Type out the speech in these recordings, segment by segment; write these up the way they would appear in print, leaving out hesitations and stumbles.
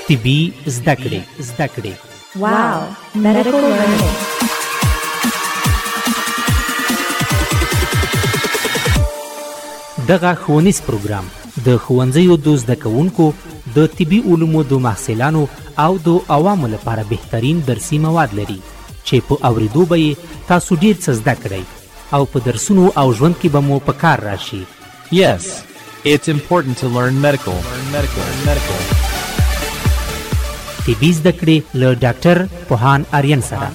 طبي زده کړې. واو medical learning. دغه ښوونیز پروګرام د ښوونځیو د زده کوونکو د طبي علومو د محصلانو او د عوامو لپاره بهترین درسي مواد لري چې په اوریدو به یې تاسو ډیر څه زده کړئ او په درسونو او ژوند کې به مو په کار راشي. Yes, it's important to learn medical. طبي زده کړې له ډاکټر پوهان آریان سره.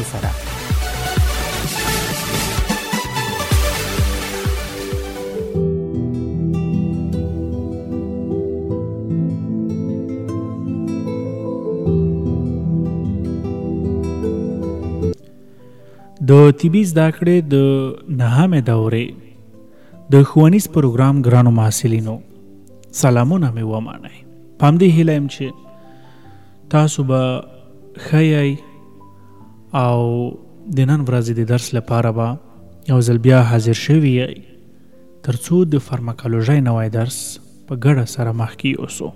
د طبي زده کړې د 9مې دورې د ښوونیز پروګرام ګرانو محصلینو سلامونه مې ومنئ. په همدې هیله یم چې تاسو به ښه یئ او د نن ورځې د درس لپاره به یو ځل بیا حاضر شوي یئ تر څو د فارماکولوژۍ نوی درس په ګډه سره مخکې یوسو.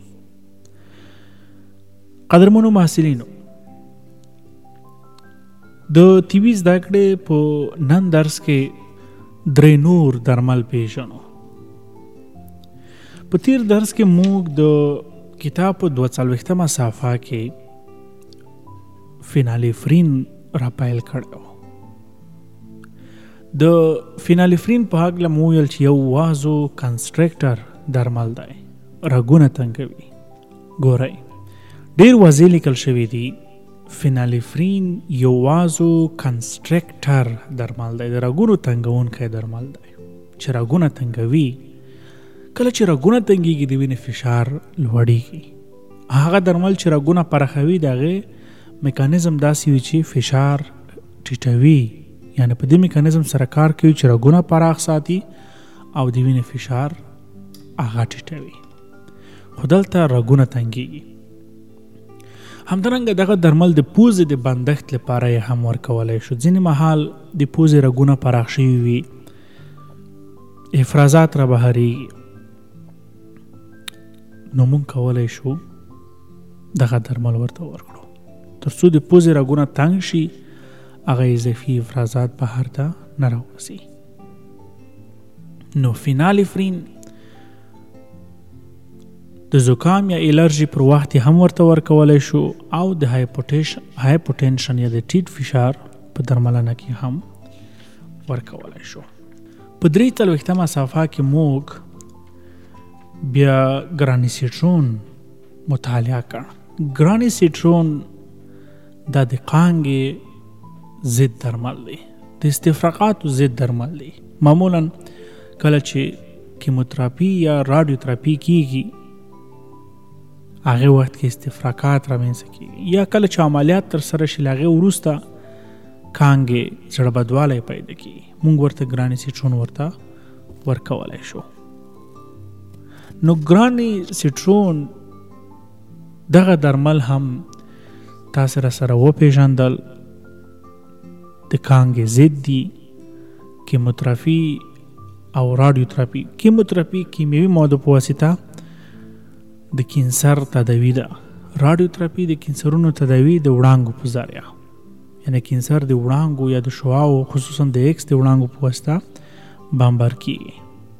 قدرمنو محصلینو، د طبي زده کړې په نن درس کې 3 نور درمل پیژنو. په تیر درس کې موږ د کتاب په 42مه صفحه کې فینالیفرین را پیل کړو. د فینالیفرین په هکله مو ویل چې یو وازو کنسټرکټر درمل دی، رګونه تنګوي. ګورئ ډیر واضح لیکل شوی دی فینالیفرین یو وازو کنسټرکټر درمل دی، د رګونو تنګونکی درمل دی چې رګونه تنګوي. کله چې رګونه تنګیږي د وینې فشار لوړیږي. هغه درمل چې رګونه پراخوي د هغې میکانیزم داسې وي چې فشار ټیټوي، یعنی په دې میکانیزم سره کار کوي چې رګونه پراخ ساتي او د وینې فشار هغه ټیټوي. خو دلته رګونه تنګیږي. همدارنګه دغه درمل د پوزې د بندښت لپاره یې هم ورکولی شو. ځینې مهال د پوزې رګونه پراخ شوي وي، افرازات را بهرېږي، نو موږ کولی شو دغه درمل ورته ورکړو تر څو د پوزې رګونه تنګ شي، هغه اضافي افرازات بهر ته نه راوځي. نو فینالیفرین د زکام یا الرژي پر وخت هم ورته ورکولی شو او د هایپوټنشن یا د ټیټ فشار په درملنه کې هم ورکولی شو. په 43مه صفحه کې موږ بیا ګرانیسیټرون مطالعه کړ. ګرانیسیټرون دا د قانګې ضد درمل دی، د استفراقاتو ضد درمل دی. معمولا کله چې کیموتراپي یا رادیوتراپي کیږي هغه وخت کې استفراقات رامنځته کیږي، یا کله چې عملیات تر سره شي هغه وروسته کانګې زړه بدوالی پیدا کیږي. موږ ورته ګرانیسیټرون ورته ورکولی شو. نو ګرانیسیټرون دغه درمل هم تاسو را سره وپېژندل، د کانګې ضد دي. کیموتراپي او رادیوتراپي. کیموتراپي کیمیاوي موادو په واسطه د کینسر تداوی ده. رادیوتراپي د کینسرونو تداوی د وړانګو په ذریعه، یعنی کینسر د وړانګو یا د شعاعو خصوصا د ایکس د وړانګو په واسطه بمبار کیږي.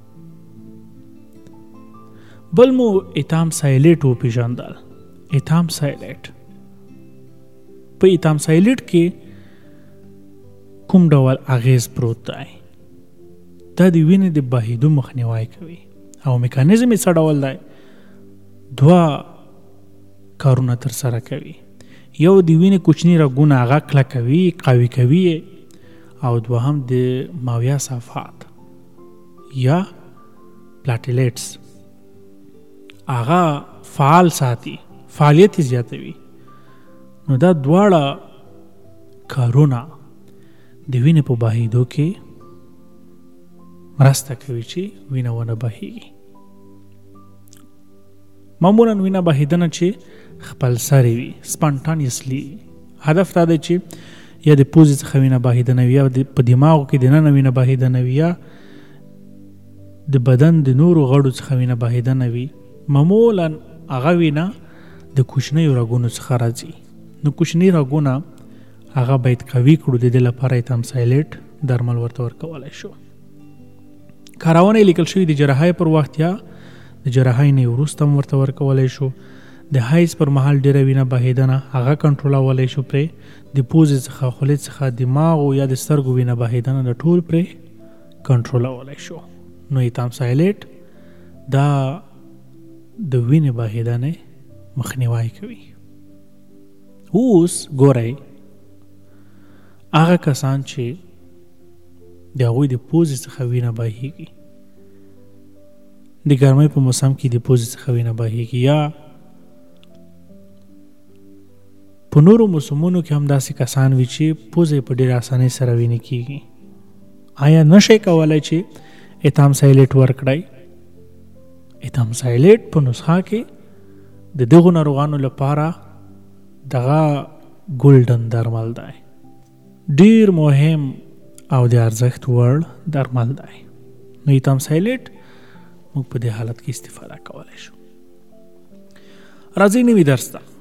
بل مو ایتامسایلیټ وپېژندل. ایتامسایلیټ په ایتامسایلیټ کې کوم ډول اغیز پروت دی؟ دا د وینې د بهېدو مخنیوی کوي او میکانیزم یې څه ډول دی؟ 2 کارونه تر سره کوي. یو د وینې کوچني رګونه هغه کلکوي، قوي کوي، او دوهم د ماویه صفحات یا پلاټیلیټس هغه فعال ساتي، فعالیت زیاتوي. نو دا دواړه کارونه د وینې په بهېدو کې مرسته کوي چې وینه ونه بهېږي. معمولا وینه بهېدنه چې خپل سری وي، سپانټانیسلی. هدف دا دی چې یا د پوزې څخه وینه بهېدنه وي، یا په دماغو کې دننه وینه بهېدنه وي، یا د بدن د نورو غړو څخه وینه بهېدنه وي. معمولا هغه وینه د کوچنیو رګونو څخه راځي. نو کوچني رګونه هغه باید قوي کړو. د دې لپاره ایتامسایلیټ درمل ورته ورکولی شو. کارونه یې لیکل شوي د جراحۍ پر وخت یا د جراحۍ نه وروسته هم ورته ورکولی شو. د حیض پر مهال ډېره وینه بهېدنه هغه کنټرولولی شو. پرې د پوزې څخه خولې څخه دماغ یا د سترګو وینه بهېدنه د ټول پرې کنټرولولی شو. نو ایتامسایلیټ دا د وینې بهېدنې مخنیوی کوي. اوس ګورئ هغه کسان چې د هغوی د پوزې څخه وینه بهېږي، د ګرمۍ په موسم کې د پوزې څخه وینه بهېږي، یا په نورو موسمونو کې هم داسې کسان وي چې پوزې په ډېر اسانۍ سره وینې کېږي، آیا نشئ کولی چې ایتامسایلیټ ورکړئ؟ ایتامسایلیټ په نسخه کې د دغو ناروغانو لپاره دغه ګولډن درمل دی، ډېر مهم او د ارزښت وړ درمل دی. نو ایتامسایلیټ موږ په دې حالت کې استفاده کولی شو. راځئ نوي درس ته.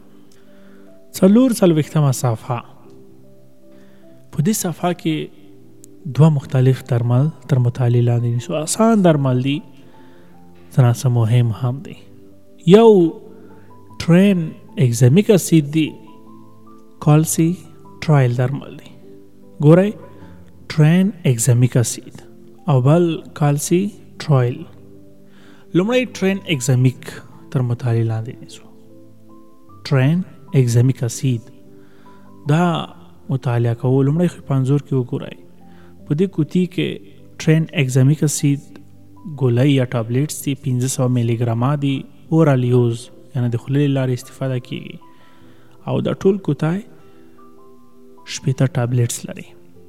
440مه صفحه. په دې صفحه کې 2 مختلف درمل تر مطالعې لاندې نیسو. آسان درمل دي، څه مهم هم دي. یو ټرین اگزامیک اسید دی، کالسی ټرایل درمل دی. ګورئ ټرین اگزامیک اسید او بل کالسی ټرایل. لومړی ټرین اگزامیک تر مطالعې لاندې نیسو. ټرین اگزامیک اسید دا مطالعه کوو. لومړی خو په انځور کې وګورئ. په دې کوټې کې ټرین اگزامیک اسید ګولۍ یا ټابلیټس دي، 1500 ملي ګرامه دي. اورال یوز یعنی د خولې لارې استفاده کیږي او دا ټول کوټای 18 ټابلیټس لري.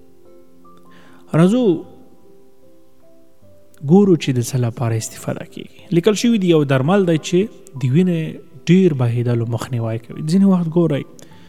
راځو ګورو چې د څه لپاره استفاده کیږي. لیکل شوي دی یو درمل دی چې د وینې ډېر بهېدلو مخنیوی کوي. ځینې وخت ګورئ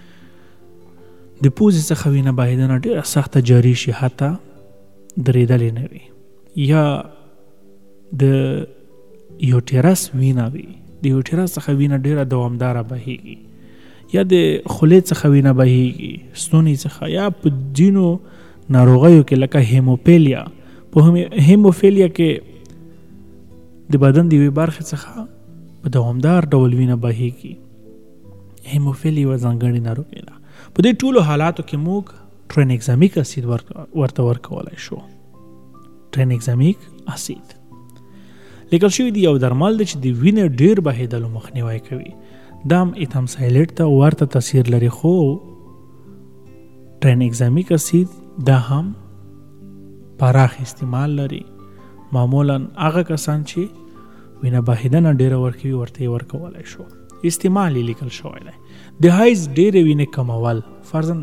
د پوزې څخه وینه بهېدنه ډېره سخته جاري شي، حتی درېدلې نه وي، یا د یوټیرس وینه وي، د یوټیرس څخه وینه ډېره دوامداره بهېږي، یا د خولې څخه وینه بهېږي، ستوني څخه، یا په ځینو ناروغیو کې لکه هیموفیلیا. په هیموفیلیا کې د بدن د یوې برخې څخه په دوامدار ډول وینه بهېږي. هیموفیلیا یوه ځانګړې ناروغي ده. په دې ټولو حالاتو کې موږ ټرینګزامیک اسید ورته ورکولی شو. ټرینګزامیک اسید لیکل شوي دی یو درمل دی چې د وینې ډېر بهېدلو مخنیوی کوي. دا هم ایتامسایلیټ ته ورته تاثیر لري، خو ټرینګزامیک اسید دا هم پراخ استعمال لري. معمولا هغه کسان چې وینه بهېدنه ډېره ورکوي ورته یې ورکولی شو. استعمال یې لیکل شوی دی. د حیض ډېرې وینې کمول، فرضاً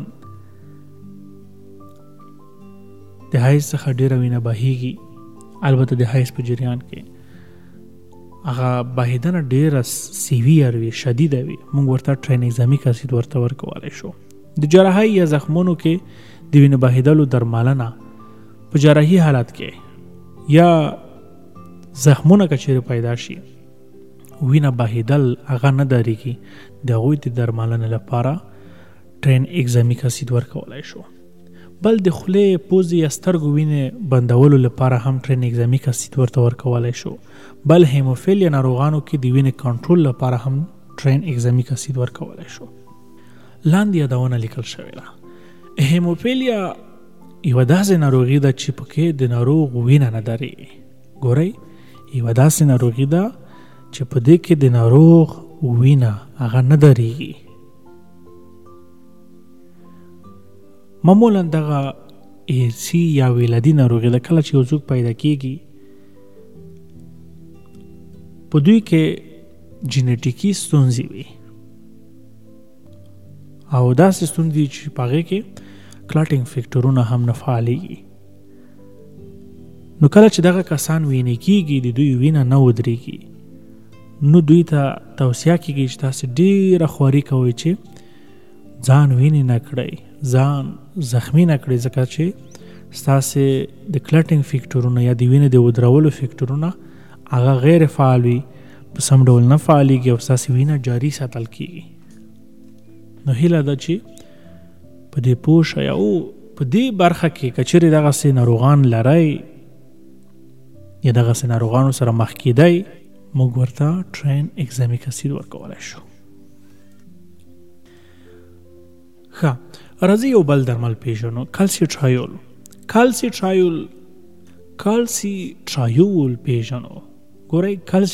د حیض څخه ډېره وینه بهېږي، البته د حیض په جریان کې هغه بهېدنه ډېره سیویر وي، شدیده وي، موږ ورته ټرینګزامیک اسید ورته ورکولی شو. د جراحۍ یا زخمونو کې د وینې بهېدلو درملنه په جراحي حالت کې یا زخمونه که چیرې پیدا شي وینه بهېدل هغه نه درېږي، د هغوی د درملنې لپاره ټرینګزامیک اسید ورکولی شو. بل د خولې، پوزې یا سترګو وینې بندولو لپاره هم ټرینګزامیک اسید ورته ورکولی شو. بل هیموفیلیا ناروغانو کې د وینې کنټرول لپاره هم ټرینګزامیک اسید ورکولی شو. لاندې یادونه لیکل شوې ده. هیموفیلیا یوه داسې ناروغي ده چې پکې د ناروغ وینه نه درېږي. ګورئ یوه داسې ناروغي ده چې په دې کې د ناروغ وینه هغه نه درېږي. معمولا دغه ایرسی یا ولادي ناروغي ده. کله چې یو څوک پیدا کېږي په دوی کې جینیټیکي ستونزې وي او داسې ستونزې چې په هغې کې کلاټینګ فیکټرونه هم نه فعالېږي. نو کله چې دغه کسان وینې کېږي، د دوی وینه نه ودرېږي، نو دوی ته توصیه کېږي چې تاسې ډېره خواري کوئ چې ځان وینې نه کړئ، ځان زخمی نه کړئ، ځکه چې ستاسې د کلاټینګ فیکټرونه یا د وینې د ودرولو فیکټرونه هغه غیر فعال وي. په سم ډول نه فعالېږي او ستاسې وینه جاري ساتل کېږي. نو هیله ده چې په دې پوه شئ او په دې برخه کې که چیرې دغسې ناروغان لرئ یا دغسې ناروغانو سره مخ کېدی، موږ ورته ټرین اګزامیک اسید ورکولی شو. ښه، راځئ یو بل درمل پیژنو، کلسیټرایول. کلسیټرایول پیژنو. ګورئ،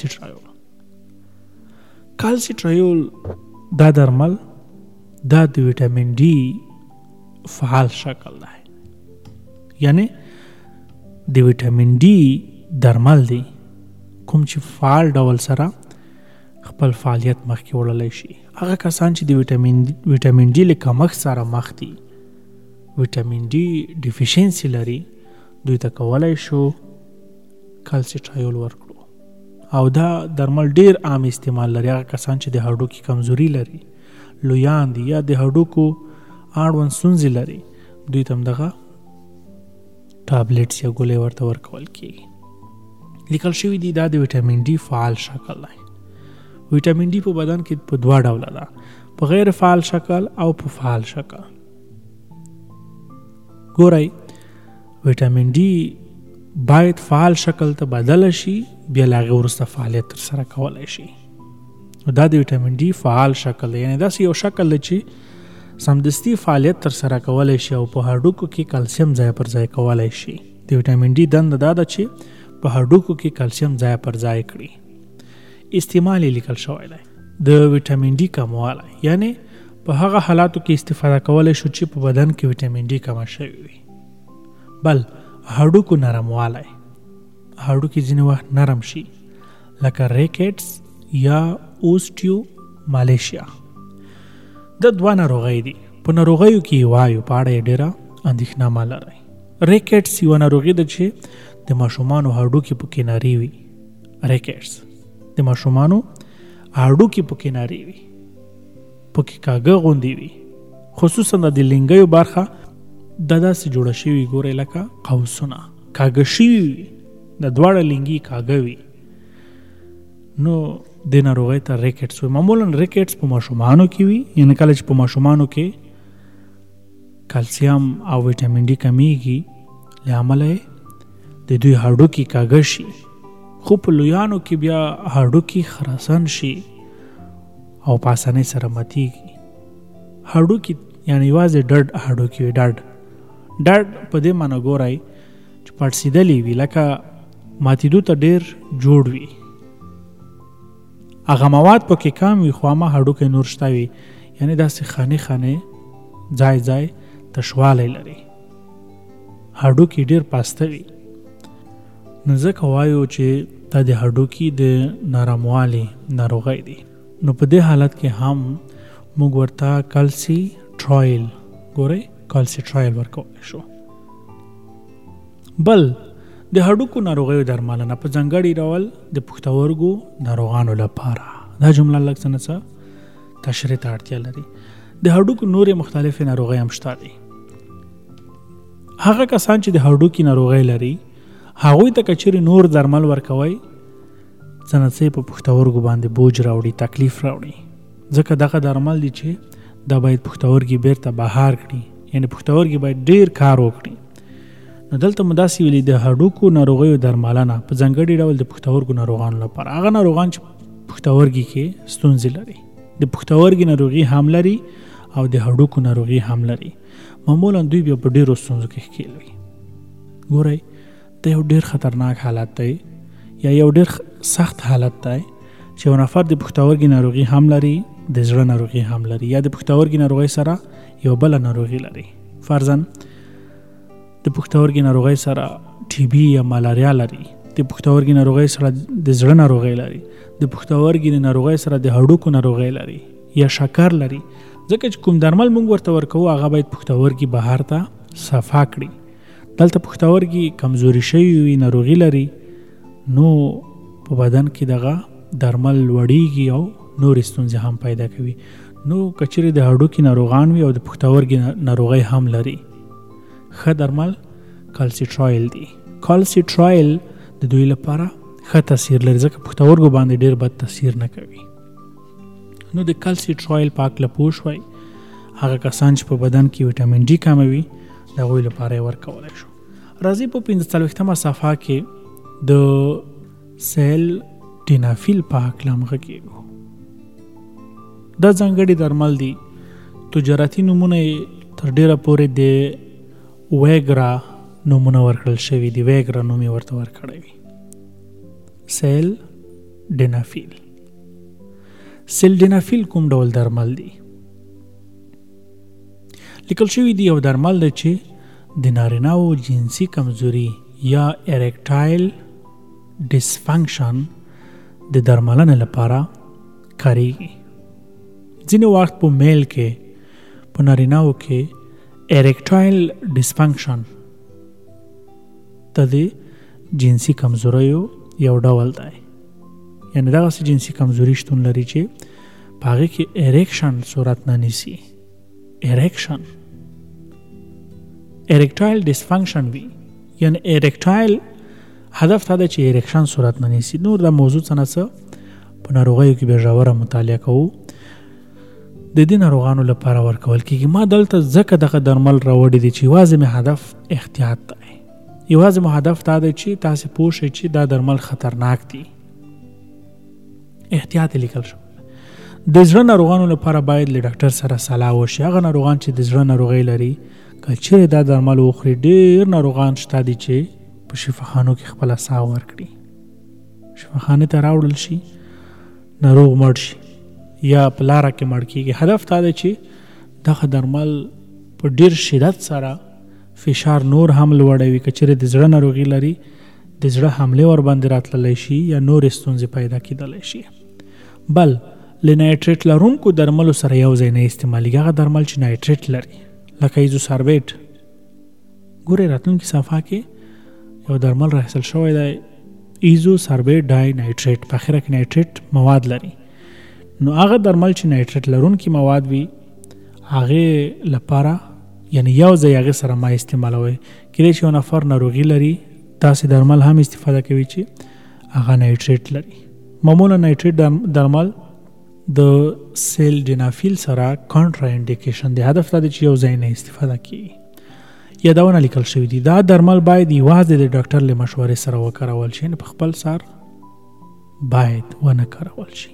کلسیټرایول دا درمل دا د ویټامین ډي فعال شکل دی، یعنی د ویټامین ډي درمل دی کوم چې فعال ډول سره خپل فعالیت مخکې وړلی شي. هغه کسان چې د ویټامین ډي له کمښت سره مخ دي، ویټامین ډي ډیفیشنسي لري، دوی ته کولی شو کلسیټرایول ورکړو. او دا درمل ډیر عام استعمال لري. هغه کسان چې د هډوکي کمزوري لري، لویان دي یا د هډوکو اړوند ستونزې لري، دوی ته هم دغه ټابلیټس یا ګولۍ ورته ورکول کېږي. لیکل شوي دي دا د ویټامین ډي فعال شکل دی. ویټامین ډي په بدن کې په دوه ډوله ده، په غیر فعال شکل او په فعال شکل. ګورئ، ویټامین ډي باید فعال شکل ته بدل شي، بیا له هغې وروسته فعالیت ترسره کولی شي. دا د ویټامین ډي فعال شکل دی، یعنې داسې یو شکل دی چې سمدستي فعالیت ترسره کولی شي او په هډوکو کې کلسیم ځای پر ځای کولی شي. د ویټامین ډي دنده دا ده چې په هډوکو کې کلسیم ځای پر ځای کړي. استعمال یې لیکل شوی دی. د ویټامین ډي کموالی، یعنی په هغه حالاتو کې استفاده کولی شو چې په بدن کې ویټامین ډي کمه شوی وي. بل هډوکو نرموالی، هډوکي ځینې وخت نرم شي، لکه ریکټس یا اوسټیو مالیشیا. د دوه ناروغۍ دي. په ناروغیو کې یې وایو، په اړه یې ډېره اندېښنه مه لرئ. ریکټس یوه ناروغي ده چې د ماشومانو هډوکي پکې نري وي. ریکټس د ماشومانو هډوکي پکې نري وي، پکې کاږه غوندې وي، خصوصا د لنګیو برخه دا داسې جوړه شوي، ګورئ لکه قوسونه کاږه شوي وي، د دواړه لنګي کاږه وي. نو د ناروغۍ ته ریکټس وي. معمولا ریکټس په ماشومانو کې وي، یعنې کله چې په ماشومانو کې کلسیم او ویټامین ډي کمیږي، له امله د دوی هډوکي کاږه شي. خو په لویانو کې بیا هډوکي خراسان شي او په اسانۍ سره ماتیږي. هډوکي یعنې یوازې ډډ هډوکي وي. ډډ په دې معنی ګورئ چې پړسېدلي وي، لکه ماتېدو ته ډېر جوړ وي. هغه مواد پکې کم وي، خو همه هډوکی نور شته وي، یعنې داسې خانې ځای تشوالی لري. هډوکي ډېر پاسته وي. نو ځکه وایو چې دا د هډوکي د نرموالي ناروغۍ دی. نو په دې حالت کې هم موږ ورته کلسیټرایل، ګورئ، کلسیټرایل ورکولی شو. بل د هډوکو ناروغیو درملنه په ځانګړي ډول د پښتورګو ناروغانو لپاره. دا جمله لږ څه نه څه تشریح ته اړتیا لري. د هډوکو نورې مختلفې ناروغۍ هم شته دي. هغه کسان چې د هډوکي ناروغۍ لري، هغوی ته که چیرې نور درمل ورکوئ، څه نه څه په پښتورګو باندې بوج راوړي، تکلیف راوړي. ځکه دغه درمل دي چې دا باید پښتورګي بیرته بهار کړي، یعنې پښتورګي باید ډیر کار وکړي. نو دلته مو داسې ویلي د هډوکو ناروغیو درملنه په ځانګړي ډول د پښتورګو ناروغانو لپاره. هغه ناروغان چې پښتورګي کې ستونزې لري، د پښتورګي ناروغي هم لري او د هډوکو ناروغي هم لري، معمولا دوی بیا په ډیرو ستونزو کې ښکېل وي. ګورئ، دا یو ډیر خطرناک حالت دی یا یو ډیر سخت حالت دی چې یو نفر د پښتورګي ناروغي هم لري، د زړه ناروغي هم لري، یا د پښتورګي ناروغي سره یو بله ناروغي لري. فرضاً د پښتورګي ناروغۍ سره ټي بي یا ملاریا لري، د پښتورګي ناروغۍ سره د زړه ناروغۍ لري، د پښتورګي ناروغۍ سره د هډوکو ناروغۍ لري یا شکر لري. ځکه چې کوم درمل موږ ورته ورکوو هغه باید پښتورګي بهر ته صفا کړي. دلته پښتورګي کمزوري شوي وي، ناروغي لري، نو په بدن کې دغه درمل وړیږي او نور ستونزې هم پیدا کوي. نو که چیرې د هډوکي ناروغان وي او د پښتورګي ناروغۍ هم لري، ښه درمل کلسیټرایل دی. کلسیټرایل د دوی لپاره ښه تاثیر لري ځکه پښتورګو باندې ډېر بد تاثیر نه کوي. نو د کلسیټرایل په هکله پوه شوئ. هغه کسان چې په بدن کې ویټامین ډي کموي د هغوی لپاره یې ورکولی شو. راځئ په 45مه صفحه کې د سیلډینافیل په هکله هم غږیږو. دا ځانګړي درمل دي. تجارتي نومونه یې تر ډېره پورې د ویګرا نومونه ورکړل شوي دي. ویګرا نوم یې ورته ورکړی وي. سیلډینافیل. سیلډینافیل کوم ډول درمل دی؟ لیکل شوي دي یو درمل دی چې د نارینه‌وو جنسي کمزوري یا اریکټایل ډسفنکشن د درملنې لپاره کاریږي. ځینې وخت په میل کې په نارینه‌وو کې اریکټایل ډسفنکشن د جنسي کمزوریو یو ډول دی. یعنې دغسې جنسي کمزوري شتون لري چې په هغې کې اریکشن صورت نه نیسي. اریکشن اریکټایل ډسفنکشن وي. یعنی اریکټایل هدف دا دی چې اریکشن صورت نه نیسي. نور دا موضوع څه نه څه په ناروغیو کې بیا ژوره مطالعه کوو. د دې ناروغانو لپاره ورکول کېږي. ما دلته ځکه دغه درمل راوړي دي چې یوازې مې هدف احتیاط دی. یوازې مو هدف دا دی چې تاسې پوه شئ چې دا درمل خطرناک دي. احتیاط یې لیکل شو. د زړه ناروغانو لپاره باید له ډاکټر سره صلاح وشي. هغه ناروغان چې د زړه ناروغۍ لري که چیرې دا درمل وخوري، ډېر ناروغان شته دي چې په شفاخانو کې خپله ساه ورکړي، شفاخانې ته راوړل شي، ناروغ مړ شي یا په لاره کې مړ کېږي. هدف دا دی چې دغه درمل په ډېر شدت سره فشار نور هم لوړوي. که چیرې د زړه ناروغي لري د زړه حملې ورباندې راتللی شي یا نورې ستونزې پیدا کېدلی شي. بل له نایټریټ لرونکو درملو سره یو ځای نه استعمالېږي. هغه درمل چې نایټریټ لري لکه ایزوساربیټ. ګورئ راتلونکي صفحه کې یو درمل راخیستل شوی دی ایزوساربیټ ډای نایټریټ. په اخره کې نایټریټ مواد لري. نو هغه درمل چې نایټریټ لرونکي مواد وي هغې لپاره یعنی یو ځای هغې سره ما استعمالوئ. کېدای چې یو نفر ناروغي لري داسې درمل هم استفاده کوي چې هغه نایټریټ لري. معمولا نایټریټ درمل د سیلډینافیل سره کانټرا انډیکیشن دی. هدف دا دی چې یو ځای نه استفاده کیږي. یادونه لیکل شوي دي دا درمل باید یوازې د ډاکټر له مشورې سره وکارول شي. په خپل سر باید ونه کارول شي.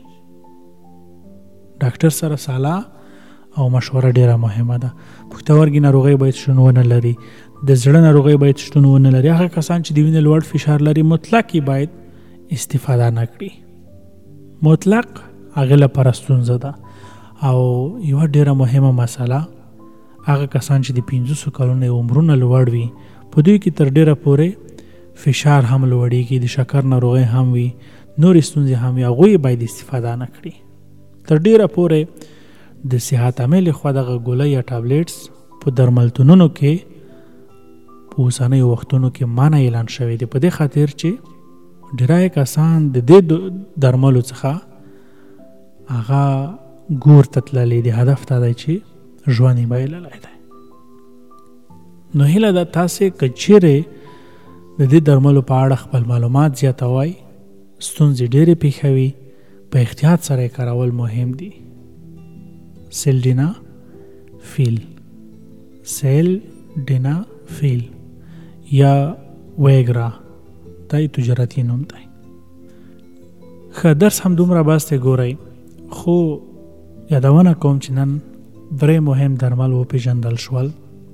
ډاکټر سره صلاح او مشوره ډیره مهمه ده. پښتورګي ناروغۍ باید شتون ونه لري. د زړه ناروغۍ باید شتون ونه لري. هغه کسان چې د وینې لوړ فشار لري مطلق باید استفاده نه کړي. مطلق هغه لپاره ستونزه ده. او یو ډیره مهمه مسله هغه کسان چې د 500 کلونو عمرونه لوړ وي په دوی کې تر ډیره پورې فشار هم لوړیږي، د شکر ناروغۍ هم وي، نورې ستونزې هم وي. هغوی باید استفاده نه کړي. تر ډیره پورې د صحت عامې لخوا دغه ګولۍ یا ټابلیټس په درملتونونو کې په اوسنیو وختونو کې منع اعلان شوی دی. په دې خاطر چې ډیری کسان د دې درملو څخه هغه ګور ته تللی دی. هدف دا دی چې ژوند یې بایللی دی. نو هیله ده تاسې که چیرې د دې درملو په اړه خپل معلومات زیاتوئ، ستونزې ډېرې پېښوي، په احتیاط سره یې کارول مهم دي. سیلډینافیل یا ویګرا دا یې تجارتي نوم دی. ښه درس هم دومره بس دی. ګورئ خو یادونه کوم چې نن 3 مهم درمل وپېژندل شول.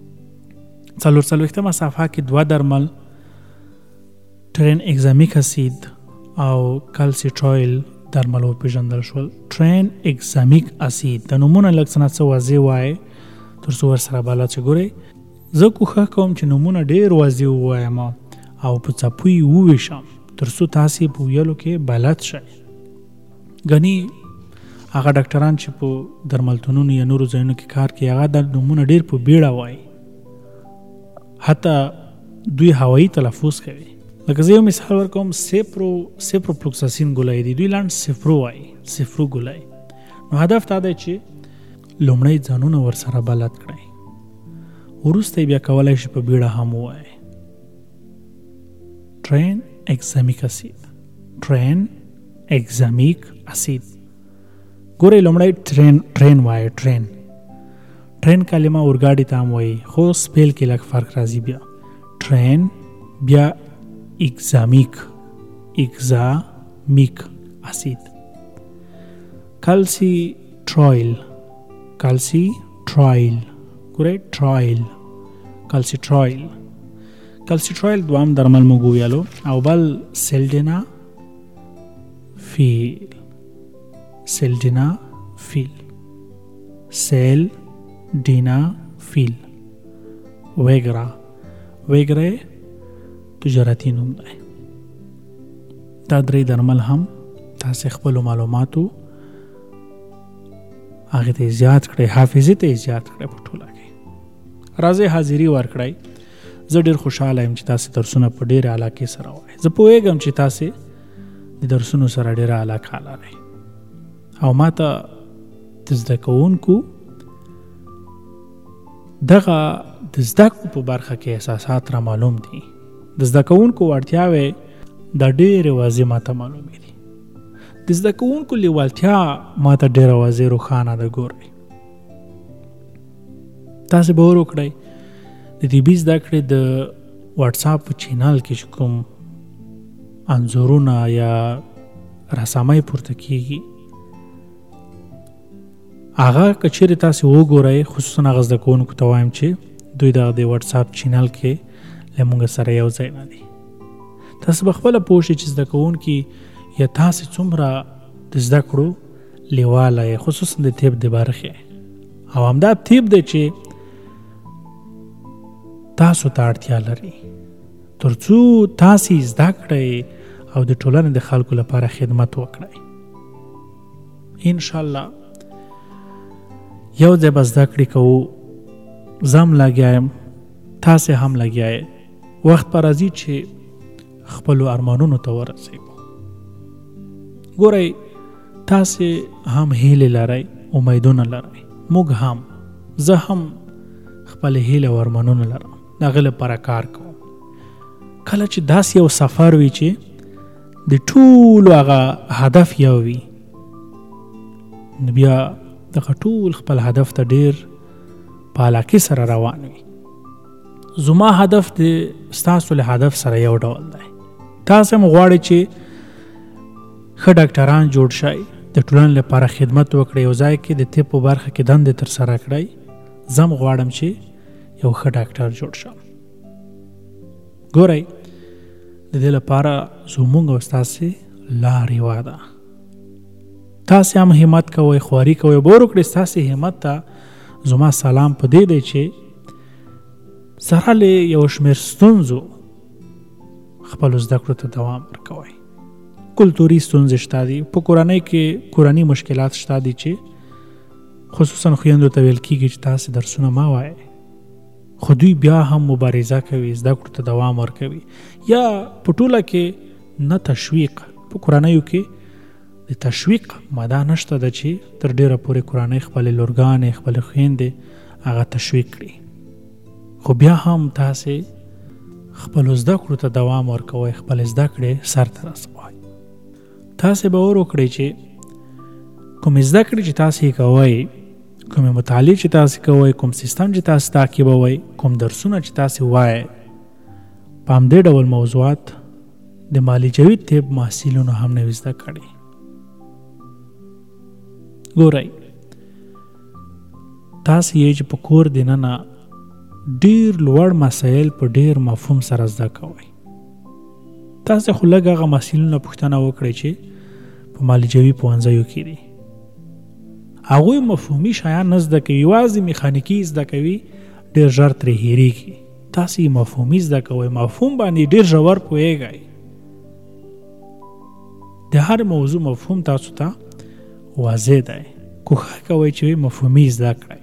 44مه صفحه کې 2 درمل ټرین اګزامیک اسید او کلسیټرایل درمل وپېژندل شول. ټرین اګزامیک اسید د نومونه لږ څه نه څه واضح وایي تر څو ورسره بلد شئ. ګورئ زه کوښښ کوم چې نومونه ډېر واضح ووایم او په څپو یې وویشم تر څو تاسې په ویلو کې بلد شئ. ګنې هغه ډاکټران چې په درملتونونو یا نورو ځایونو کې کار کوي هغه د نومونه ډېر په بیړه وایي، حتی دوی هوایي تلفظ کوي. لکه زه یو مثال ورکوم، سیپروفلوکساسین ګولۍ دي، دوی لاندې سفرو وایي، سفرو ګولۍ. نو هدف دا دی چې لومړی ځانونه ورسره بلد کړئ، وروسته بیا کولی شي په بیړه هم ووایي. ټرین اګزامیک اسید tranexamic اسید. ګورئ لومړی ټرین وایي. ټرین کلمه اورګاډي ته هم وایي خو سپیل کې لږ فرق راځي. بیا ټرین بیا एक्जामिक اسید. کلسیټرایل ګورئ کلسیټرایل دوام درمل موږ ویلو او بل سیلډینافیل ویګرا تجارتي نوم دی. دا درې درمل هم تاسو خپل معلوماتو هغه ته زیات کړئ، حافظه ته زیات کړئ په ټوله کې. راځي حاضری ورکړئ. زه ډیر خوشاله یم چې تاسو درسونه په ډیره علاقه سره وایي. زه پوهیږم چې تاسو د درسونو سره ډیره علاقه لرئ او ماته د زده کوونکو دغه د زده کړو په برخه کې احساسات را معلوم دي. د زده کوونکو وړتیاوې د ډیرې واضح ماته معلومې دي. د زده کوونکو لیوالتیا ماته ډیره واضح روښانه ده. ګورئ تاسو به ور وکړئ د طبي زده کړې د واتساپ په چینل کې کوم انځورونه یا رسامۍ پورته کیږي هغه کچېرې تاسو وګورئ. خصوصا هغه زده کوونکو ته وایم چې دوی د واتساپ چینل کې له موږ سره یو ځای نه دي. تاسو به خپله پوه شئ چې زده کوونکي یا تاسو څومره د زده کړو لیواله یې، خصوصا د طب د برخې. او همدا طب دی چې تاسو ته اړتیا لري ترڅو تاسو زده کړئ او د ټولنې د خلکو لپاره خدمت وکړئ. ان شاء الله یو ځای به زده کړې کوو. زم لګیا یم، تاسو هم لګیا یې. وخت به راځي چې خپلو ارمانونو ته ورسېږو. ګورئ تاسو هم هیلې لرئ، امیدونه لرئ. موږ هم، زه هم خپل هیله او ارمانونه لرم. د هغې لپاره کار کوم. کله چې داسې یو سفر وي چې د ټولو هغه هدف یو وي نو بیا دغه ټول خپل هدف ته ډیر په علاقې سره روان وي. زما هدف د ستاسو له هدف سره یو ډول دی. تاسو هم غواړئ چې ښه ډاکټران جوړ شئ، د ټولنې لپاره خدمت وکړئ، یو ځای کې د طب په برخه کې دندې ترسره کړئ. زه هم غواړم چې یو ښه ډاکټر جوړ شم. ګورئ د دې لپاره زموږ او ستاسې لار یوه ده. تاسې هم همت کوئ، خواري کوئ. به ور وکړئ ستاسې همت ته زما سلام په دې دی چې سره له یو شمېر ستونزو خپلو زده کړو ته دوام ورکوئ. کلتوري ستونزې شته دي، په کورنۍ کې کورني مشکلات شته دي چې خصوصا خویندو ته ویل کېږي چې تاسې درسونه مه وایئ، خو دوی بیا هم مبارزه کوي، زده کړو ته دوام ورکوي. یا په ټوله کې نه تشویق، په کورنیو کې د تشویق ماده نشته ده چې تر ډیره پورې کورنۍ خپلې لورګانې خپلې خویندې هغه تشویق کړي. خو بیا هم تاسې خپلو زده کړو ته دوام ورکوئ، خپلې زده کړې سر ته رسوئ. تاسې به ور وکړئ چې کومې زده کړې چې تاسې یې کوئ، کومې مطالعې چې تاسې کوئ، کوم سیستم چې تاسې تعقیبوئ، کوم درسونه چې تاسې وایئ، په همدې ډول موضوعات د معالجوي طب محصلینو هم نوي زده کړي. ګورئ تاسې یې چې په کور دننه ډیر لوړ مسایل په ډیر مفهوم سره زده کوئ. تاسې خو لږ هغه محصلینو پوښتنه وکړئ چې په معالجوي پوهنځیو کې دي. هغوی مفهومي شیان نه زده کوي، یوازې میخانیکي زده کوي، ډیر ژر ترې هېرېږي. تاسې مفهومي زده کوئ، مفهوم باندې ډیر ژور پوهیږئ. د هر موضوع مفهوم تاسو ته واضح دی. کوښښ کوئ چې مفهومي زده کړئ.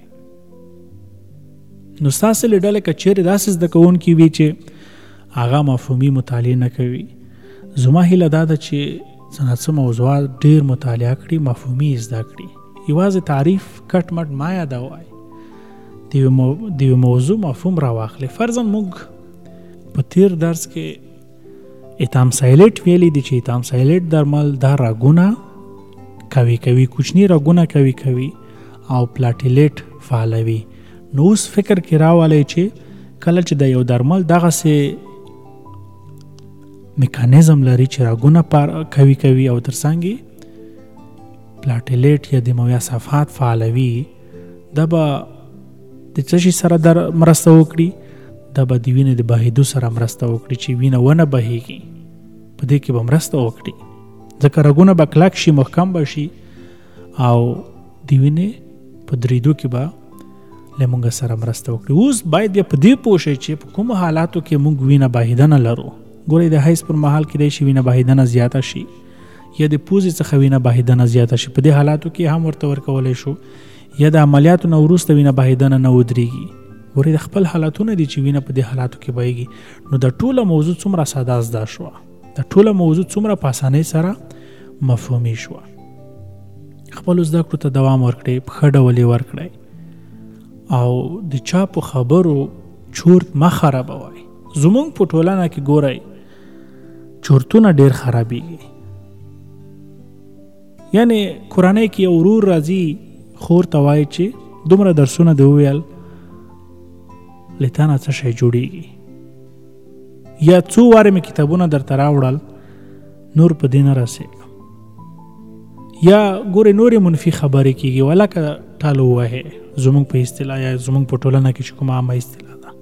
نو ستاسې له ډلې که چیرې داسې زده کوونکي وي چې هغه مفهومي مطالعه نه کوي، زما هیله دا ده چې څه نه څه موضوعات ډیر مطالعه کړي، مفهومي زده کړي. یوازې تعریف کټ مټ ما یادوئ، د یو موضوع مفهوم راواخلئ. فرضاً موږ په تیر درس کې اتامسایلیټ ویلی دی چې اتامسایلیټ درمل دا رګونه کوي کوچنی رګونه کوي او پلاټیلیټ فعالوي. نو اوس فکر کې راوالی چې کله چې د یو درمل دغسې میکانیزم لري چې رګونه کوي او ترڅنګ پلاټیلیټ یا دمویه صفحات فعالوي، دا به د څه شي سره مرسته وکړي؟ دا به د وینې د بهېدو سره مرسته وکړي چې وینه ونه بهېږي، په دې کې به مرسته وکړي، ځکه رګونه به کلک شي، محکم به شي او د وینې په درېدو کې به له موږ سره مرسته وکړي. اوس باید بیا په دې پوه شئ چې په کومو حالاتو کې موږ وینه بهېدنه لرو. ګورئ د حیض پر مهال کېدای شي وینه بهېدنه زیاته شي یا د پوزې څخه وینه بهېدنه زیاته شي، په دې حالاتو کې هم ورته ورکولی شو. یا د عملیاتو نه وروسته وینه بهېدنه نه ودرېږي. ګورئ د خپل حالتونه دي چې وینه په دې حالاتو کې بهېږي. نو د ټوله موضوع څومره ساده زده شوه، د ټوله موضوع څومره په اسانۍ سره مفهومي شوه. خپلو زده کړو ته دوام ورکړئ، په ښه ډول یې ورکړئ او د چا په خبرو چورت مه خرابوئ. زمونږ په ټولنه کې ګورئ چورتونه ډېر خرابېږي. یعنی کورنۍ کې یو ورور راځي خور ته وایي چې دومره درسونه دې وویل له تا نه څه شی جوړېږي، یا څو وارې مې کتابونه درته راوړل نور په دې نه رسېږم، یا ګورې نورې منفي خبرې کېږي ولکه ټال ووهې زمونږ په اصطلاح یا زمونږ په ټولنه کې چې کومه عامه اصطلاح ده.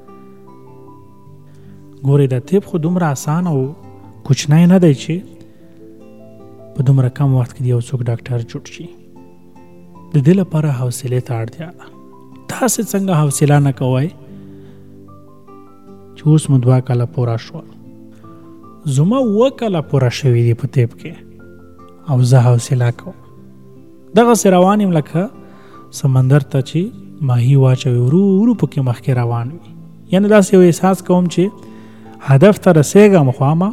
ګورې دا طب خو دومره اسان او کوچنی نه دی چې په دومره کم وخت کې یو څوک ډاکټر جوړ شي. د دې لپاره حوصلې ته اړتیا ده. تاسې څنګه حوصله نه کوئ چې اوس مو 2 کاله پوره شول، زما 7 کاله پوره شوي دي په طب کې او زه حوصله کوم. دغسې روان یم لکه سمندر ته چې ماهي واچوي، ورو ورو پکې مخکې روان وي. یعنې داسې یو احساس کوم چې هدف ته رسېږم خو اما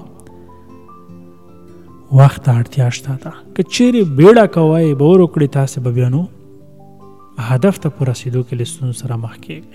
وخت ته اړتیا شته ده. که چیرې بیړه کوئ به ور وکړئ تاسې به بیا نو هدف ته په رسېدو کې له ستونزو سره مخ کېږئ.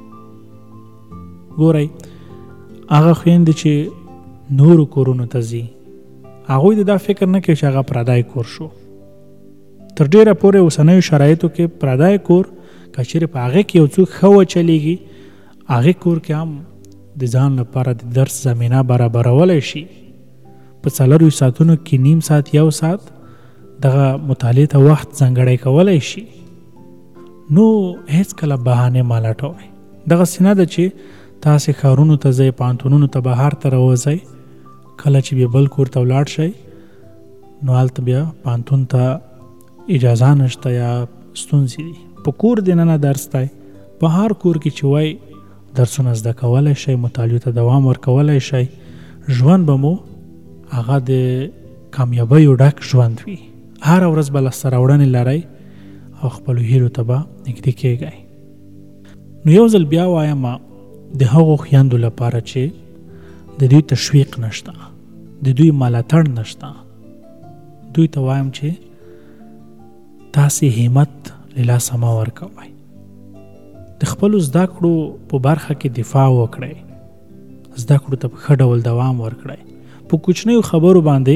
ګورئ هغه خویندې چې نورو کورونو ته ځي هغوی د دا فکر نه کوي چې هغه پردی کور شو. تر ډېره پورې اوسنیو شرایطو کې پردی کور که چیرې په هغې کې یو څوک ښه وچلېږي هغې کور کې هم د ځان لپاره د درس زمینه برابرولی شي. په 4 ساعتونو کې 1.5 ساعت 1 ساعت دغه مطالعې ته وخت ځانګړی کولی شي. نو هیڅ کله بهانې مه لټوئ. دغسې نه ده چې تاسې ښارونو ته ځئ، پوهنتونونو ته بهر ته راوځئ، کله چې بیا بل کور ته ولاړ شئ نو هلته بیا پوهنتون ته اجازه نشته یا ستونزې دي. په کور دننه درس دی، په هر کور کې چې وای درسونه زده کولی شئ، مطالعې ته دوام ورکولی شئ، ژوند به مو هغه د کامیابیو ډک ژوند وي. هر ورځ به لاسته راوړنې لرئ او خپلو هیلو ته به نږدې کېږئ. نو یو ځل بیا وایم د هغو خویندو لپاره چې د دوی تشویق نشته، د دوی ملاتړ نشته، دوی ته وایم چې تاسې همت له لاسه مه ورکوئ. د خپلو زده کړو په برخه کې دفاع وکړئ، زده کړو ته په ښه ډول دوام ورکړئ. په کوچنیو خبرو باندې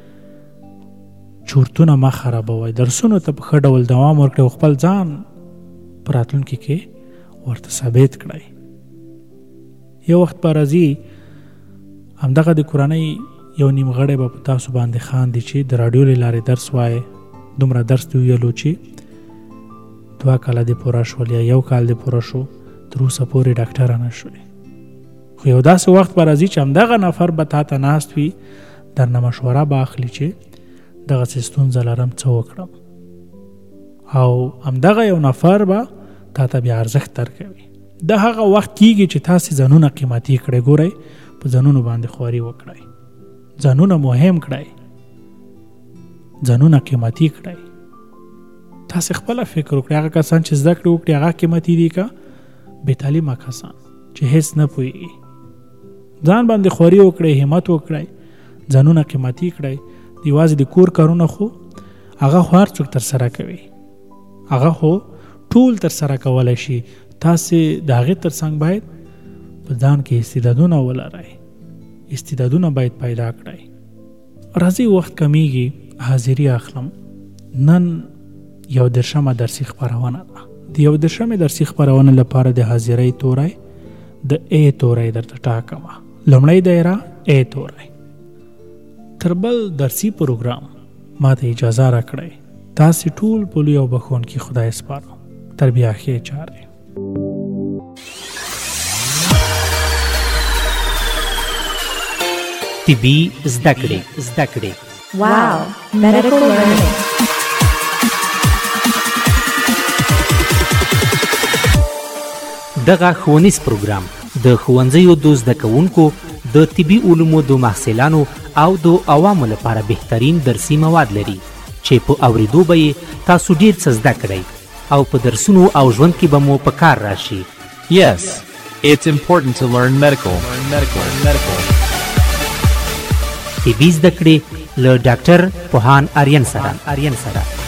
چورتونه مه خرابوئ، درسونو ته په ښه ډول دوام ورکړئ او خپل ځان په راتلونکي کې ورته ثابت کړئ. یو وخت به راځي همدغه د کورنۍ یو نیم غړی به په تاسو باندې خاندي چې د راډیو له لارې درس وایې، دومره درس دې ویلو چې 2 کاله دې پوره شول یا 1 کال دې پوره شو، تر اوسه پورې ډاکټره نه شوې. خو یو داسې وخت به راځي چې همدغه نفر به تا ته ناست وي، درنه مشوره به اخلي چې دغسې ستونزه لرم څه وکړم، او همدغه یو نفر به تا ته بیا ارزښت درکوي. د هغه وخت کېږي چې تاسې ځانونه قیمتي کړئ. ګورئ په ځانونو باندې خواري وکړئ، ځانونه مهم کړئ، ځانونه قیمتي کړئ. تاسې خپله فکر وکړئ هغه کسان چې زده کړې وکړي هغه قیمتي دي که بې تعلیمه کسان چې هیڅ نه پوهېږي؟ ځان باندې خواري وکړئ، همت وکړئ، ځانونه قیمتي کړئ. یوازې د کور کارونه خو هغه خو هر څوک ترسره کوي، هغه خو ټول ترسره کولی شي. تاسې د هغې تر څنګ باید په ځان کې استعدادونه ولرئ. استعدادونه باید پیدا کړئ. راځي وخت کمیږي، حاضری اخلم. نن 11مه درسي خپرونه ده. د 11مې درسي خپرونه لپاره د حاضری توری د A توری درته ټاکمه. لومړی دایره A توری. تر بل درسي پروګرام ما ته اجازه راکړئ. تاسې ټول په لوی او بخښونکي خدای سپارم. تر بیا ښې چارې. طبي زده کړې. Wow, medical learning. دغه ښوونیز پروګرام د ښوونځیو د زده کوونکو د طبي علومو د محصلانو او د عوامو لپاره بهترین درسي مواد لري چې په اوریدو به یې تاسو ډیر څه زده کړئ او په درسونو او ژوند کې به مو په کار راشي. Yes, it's important to learn medical. طبي زده کړې له ډاکټر پوهان آریان سره